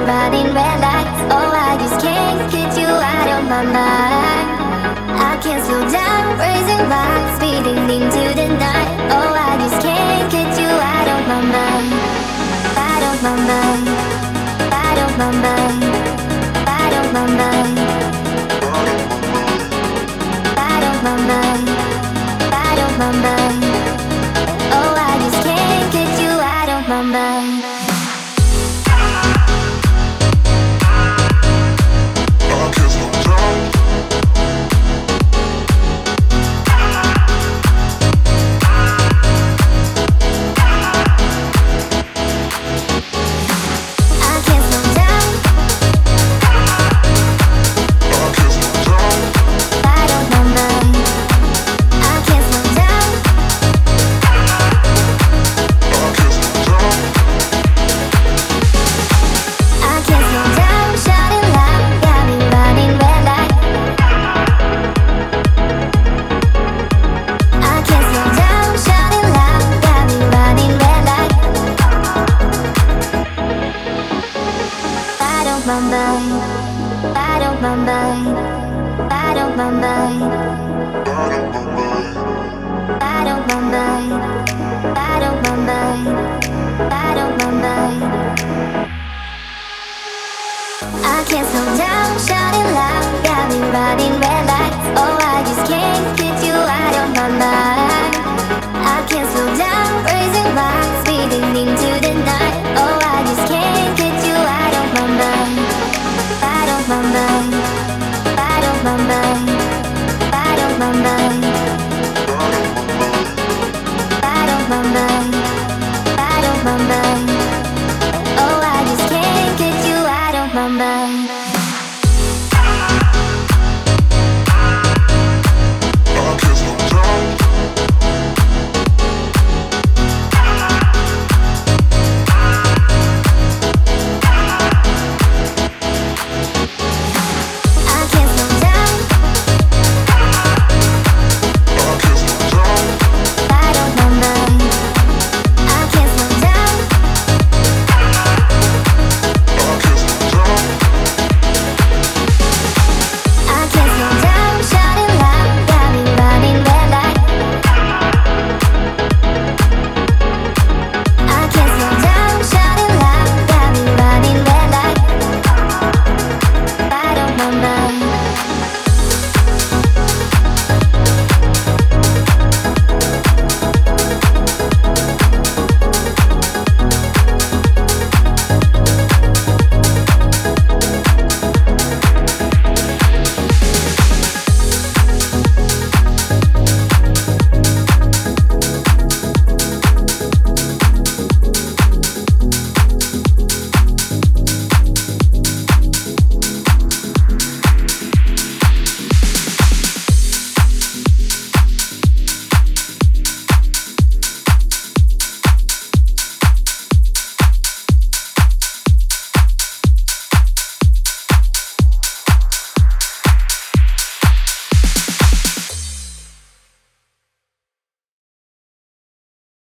running red lights. Oh, I just can't get you out of my mind. I can't slow down, raising my speeding into the night. Oh, I just can't get you out of my mind. Out of my mind. Out of my mind. Out of my mind. Out of my mind. Out of my mind. Oh, I just can't get you out of my mind. I can't slow down, shouting loud, got me running red lights. Oh, I just can't get you out of my mind. I can't slow